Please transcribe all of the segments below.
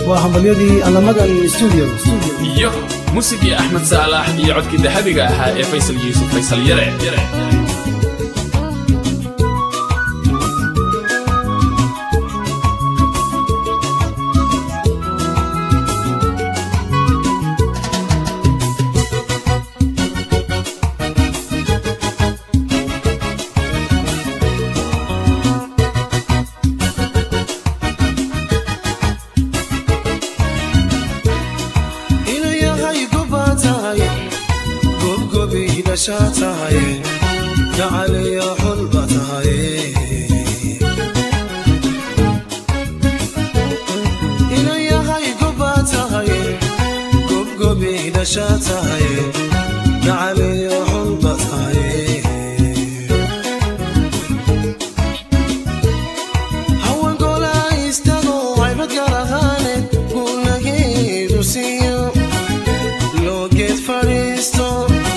hambalyadii Alamagan Studio iyo muusigii Ahmed Saalax iyo codkii dahabiga ahaa ee Faysal Yuusuf Faysal Yare شاتاي علي حلبتاي إلي هاي قباتاي قبقبي دشاتاي علي حلبتاي هو قولا يستغو عيبت قرهاني قول لقيد وسيو لو قيد فريستو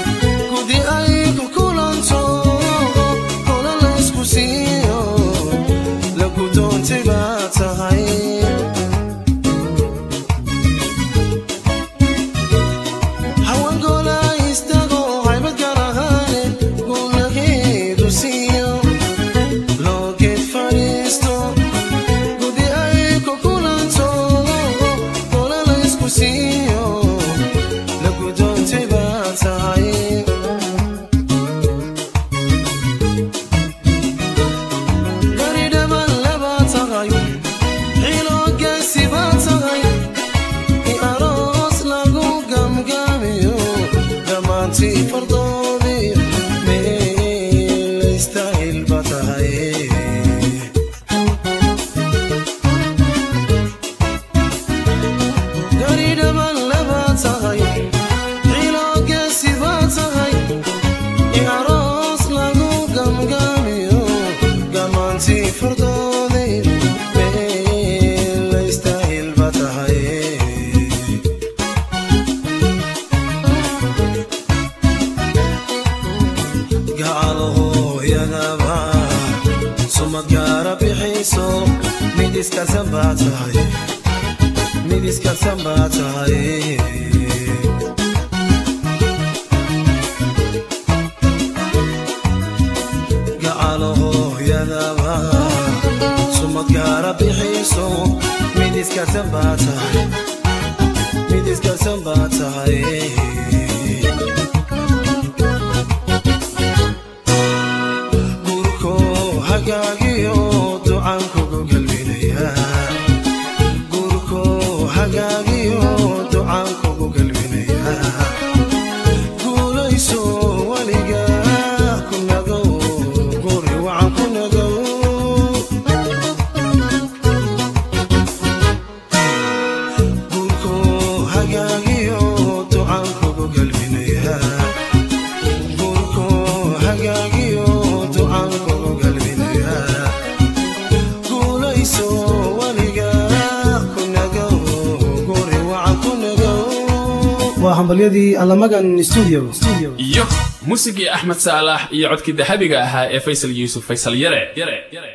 hambalyadii Alamagan Studio iyo muusigii Ahmed Saalax iyo codkii dahabiga ahaa ee Faysal Yuusuf Faysal Yare